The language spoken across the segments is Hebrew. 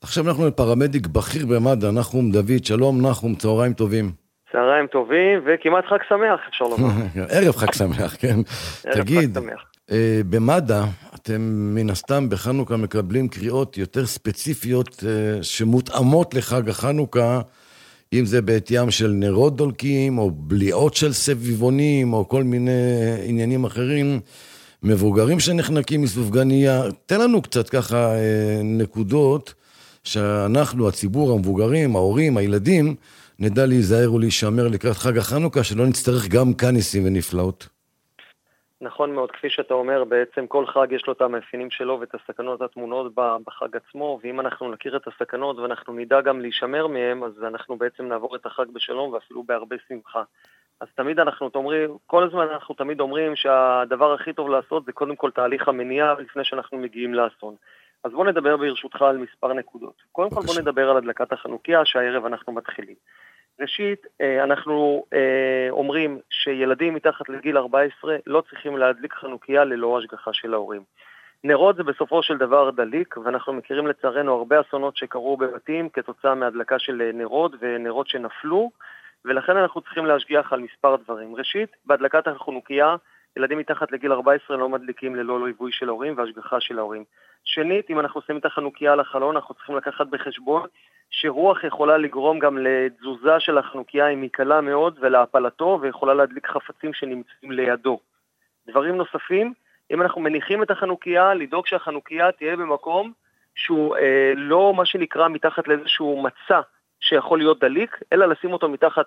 עכשיו אנחנו פרמדיק בכיר במד"א, נחום דוד, שלום נחום, צהריים טובים. צהריים טובים, וכמעט חג שמח, אפשר לומר. ערב חג שמח, כן. תגיד, במד"א, אתם מן הסתם בחנוכה מקבלים קריאות יותר ספציפיות שמותאמות לחג החנוכה, אם זה בעטיים של נרות דולקים, או בליעות של סביבונים, או כל מיני עניינים אחרים, מבוגרים שנחנקים מסופגניה. תן לנו קצת ככה נקודות, שאנחנו, הציבור, המבוגרים, ההורים, הילדים, נדע להיזהר ולהישמר לקראת חג החנוכה, שלא נצטרך גם כאן ניסים ונפלאות. נכון מאוד, כפי שאתה אומר, בעצם כל חג יש לו את המאפיינים שלו ואת הסכנות התמונות בחג עצמו, ואם אנחנו נכיר את הסכנות ואנחנו נדע גם להישמר מהם, אז אנחנו בעצם נעבור את החג בשלום ואפילו בהרבה שמחה. אז תמיד כל הזמן אנחנו תמיד אומרים שהדבר הכי טוב לעשות זה קודם כל תהליך המניעה לפני שאנחנו מגיעים לאסון. אז בוא נדבר ברשותך על מספר נקודות. קודם כל בוא נדבר על הדלקת החנוכיה, שהערב אנחנו מתחילים. ראשית, אנחנו אומרים שילדים מתחת לגיל 14 לא צריכים להדליק חנוכיה ללא השגחה של ההורים. נרות זה בסופו של דבר דליק, ואנחנו מכירים לצערנו הרבה אסונות שקרו בבתים כתוצאה מהדלקה של נרות ונרות שנפלו, ולכן אנחנו צריכים להשגיח על מספר דברים. ראשית, בהדלקת החנוכיה, ילדים מתחת לגיל 14 לא מדליקים ללא ליווי של ההורים והשגחה של ההורים. שנית, אם אנחנו שמים את החנוכיה על החלון, אנחנו צריכים לקחת בחשבון שרוח יכולה לגרום גם לתזוזה של החנוכיה אם היא קלה מאוד ולהפלתו, ויכולה להדליק חפצים שנמצאים לידו. דברים נוספים, אם אנחנו מניחים את החנוכיה, לדאוג שהחנוכיה תהיה במקום שהוא לא מה שנקרא מתחת לאיזשהו מצע שיכול להיות דליק, אלא לשים אותו מתחת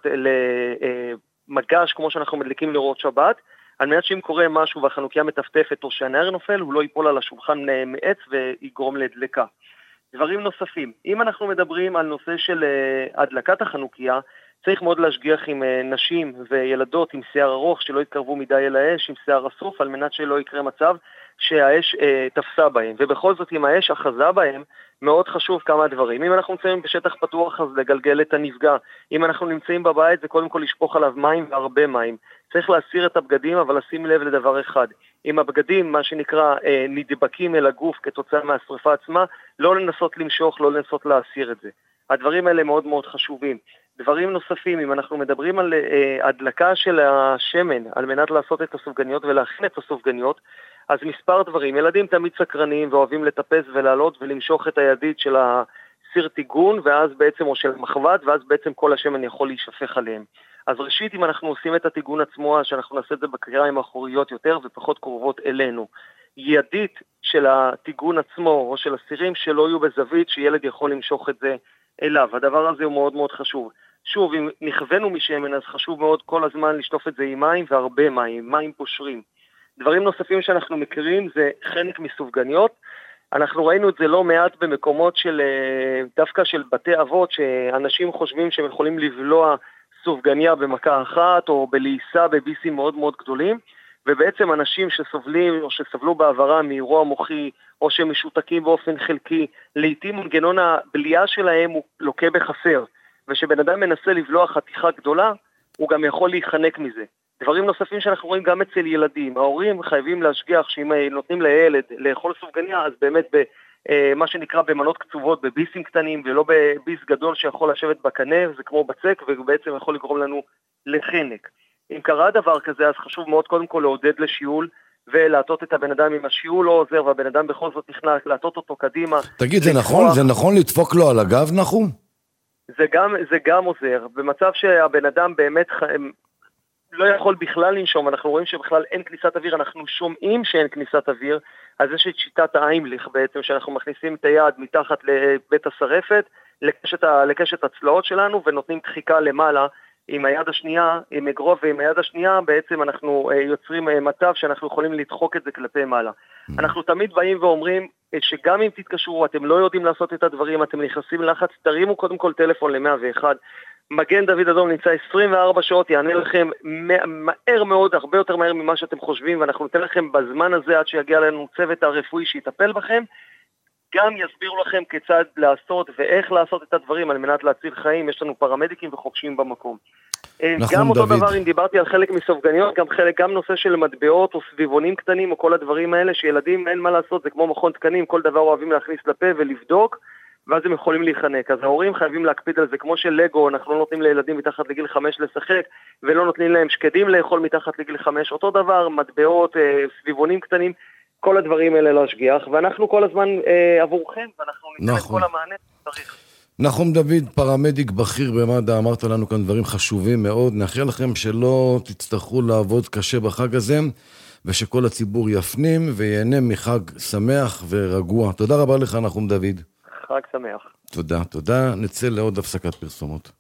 למגש כמו שאנחנו מדליקים לראות שבת, על מנת שאם קורה משהו והחנוכיה מטפטפת או שהנער נופל, הוא לא ייפול על השולחן מעץ ויגרום לדלקה. דברים נוספים, אם אנחנו מדברים על נושא של הדלקת החנוכיה, צריך מאוד להשגיח עם נשים וילדות עם שיער ארוך, שלא יתקרבו מדי אל האש, עם שיער אסוף, על מנת שלא יקרה מצב שהאש תפסה בהם. ובכל זאת, אם האש אחזה בהם, מאוד חשוב כמה דברים. אם אנחנו נמצאים בשטח פתוח, אז לגלגל את הנפגע. אם אנחנו נמצאים בבית, זה קודם כל לשפוך עליו מים והרבה מים. צריך להסיר את הבגדים, אבל לשים לב לדבר אחד. אם הבגדים, מה שנקרא, נדבקים אל הגוף כתוצאה מהשריפה עצמה, לא לנסות למשוך, לא לנסות להסיר את זה. הדברים האלה מאוד מאוד חשובים. דברים נוספים, אם אנחנו מדברים על הדלקה של השמן, על מנת לעשות את הסופגניות ולהכין את הסופגניות, אז מספר דברים. ילדים תמיד סקרניים ואוהבים לטפס ולעלות ולמשוך את הידית של הסיר טיגון, ואז בעצם, או של מחבת, ואז בעצם כל השמן יכול להישפך עליהם. אז ראשית, אם אנחנו עושים את הטיגון עצמו, אז שאנחנו נעשה את זה בקריים האחוריות יותר ופחות קרובות אלינו. ידית של הטיגון עצמו או של הסירים שלא יהיו בזווית, שילד יכול למשוך את זה אליו. הדבר הזה הוא מאוד מאוד חשוב. שוב, אם נכוונו משמן, אז חשוב מאוד כל הזמן לשטוף את זה עם מים והרבה מים, מים פושרים. דברים נוספים שאנחנו מכירים זה חנק מסופגניות. אנחנו ראינו את זה לא מעט במקומות של, דווקא של בתי אבות, שאנשים חושבים שהם יכולים לבלוע סופגניה במכה אחת, או בלעיסה בביסים מאוד מאוד גדולים, ובעצם אנשים שסובלים, או שסבלו בעברה מאירוע מוחי, או שמשותקים באופן חלקי, לעתים מנגנון הבליעה שלהם הוא לוקה בחסר, ושבן אדם מנסה לבלוע חתיכה גדולה, הוא גם יכול להיחנק מזה. דברים נוספים שאנחנו רואים גם אצל ילדים, ההורים חייבים להשגיח שאם נותנים לילד לאכול סופגניה, אז באמת מה שנקרא במנות קצובות, בביסים קטנים, ולא בביס גדול שיכול לשבת בקנה, זה כמו בצק, ובעצם יכול לגרום לנו לחנק. אם קרה דבר כזה, אז חשוב מאוד קודם כל לעודד לשיעול, ולעטות את הבן אדם, אם השיעול לא עוזר, והבן אדם בכל זאת נכנס, לעטות אותו קדימה. תגיד, זה נכון? זה נכון לדפוק לו על הגב, נחום? זה גם עוזר. במצב שהבן אדם באמת לא יכול בכלל לנשום, אנחנו רואים שבכלל אין כניסת אוויר, אנחנו שומעים שאין כניסת אוויר, אז יש את שיטת האיימליך בעצם, שאנחנו מכניסים את היד מתחת לבית השרפת, לקשת הצלעות שלנו, ונותנים דחיקה למעלה עם היד השנייה, עם אגרוף ועם היד השנייה, בעצם אנחנו יוצרים מצב שאנחנו יכולים לדחוק את זה כלפי מעלה. אנחנו תמיד באים ואומרים שגם אם תתקשרו, אתם לא יודעים לעשות את הדברים, אתם נכנסים לחץ, תרימו קודם כל טלפון ל-101, מגן דוד אדום נמצא 24 שעות, יענה לכם מהר מאוד, הרבה יותר מהר ממה שאתם חושבים, ואנחנו ניתן לכם בזמן הזה עד שיגיע לנו צוות הרפואי שיטפל בכם, גם יסבירו לכם כיצד לעשות ואיך לעשות את הדברים על מנת להציל חיים. יש לנו פרמדיקים וחוקשים במקום. גם אותו דבר, אם דיברתי על חלק מסופגניות, גם נושא של מטבעות או סביבונים קטנים או כל הדברים האלה, שילדים אין מה לעשות, זה כמו מכון תקנים, כל דבר אוהבים להכניס לפה ולבדוק, ואז הם יכולים להיחנק. אז ההורים חייבים להקפיד על זה, כמו של לגו, אנחנו לא נותנים לילדים מתחת לגיל 5 לשחק, ולא נותנים להם שקדים לאכול מתחת לגיל 5, אותו דבר, מטבעות, סביבונים קטנים, כל הדברים האלה להשגיח, ואנחנו כל הזמן עבורכם, ואנחנו ניתן את כל המענה שצריך. נחום דוד, פרמדיק בכיר במד"א, אמרת לנו כאן דברים חשובים מאוד, נאחל לכם שלא תצטרכו לעבוד קשה בחג הזה, ושכל הציבור יפנים ויהנה מחג שמח ורגוע. תודה רבה לך נחום דוד. חג שמח. תודה. נצא לעוד הפסקת פרסומות.